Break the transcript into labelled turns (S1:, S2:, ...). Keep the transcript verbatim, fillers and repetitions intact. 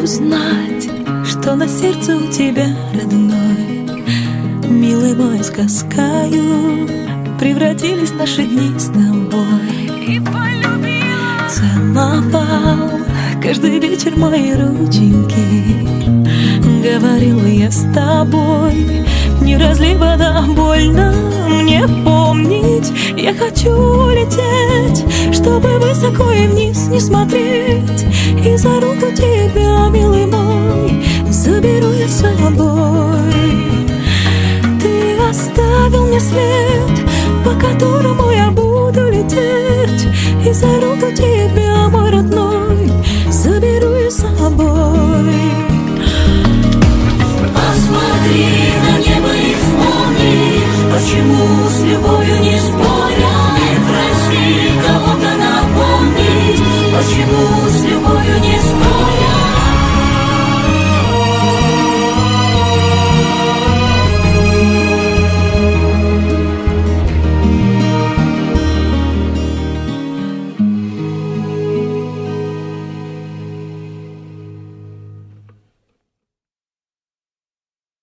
S1: узнать, что на сердце у тебя, родной. Милый мой, сказкою превратились наши дни с тобой. И полюбила, целовал каждый вечер мои рученьки. Говорила я с тобой, не разлей вода, больно мне помнить. Я хочу лететь, чтобы высоко и вниз не смотреть. И за руку тебя, милый мой, заберу я с собой. Ты оставил мне след, по которому я буду лететь. И за руку тебя, мой родной, заберу я с собой.
S2: Посмотри на небо и вспомни, почему с любовью не споря. И проси кого-то напомнить, почему с любовью не споря.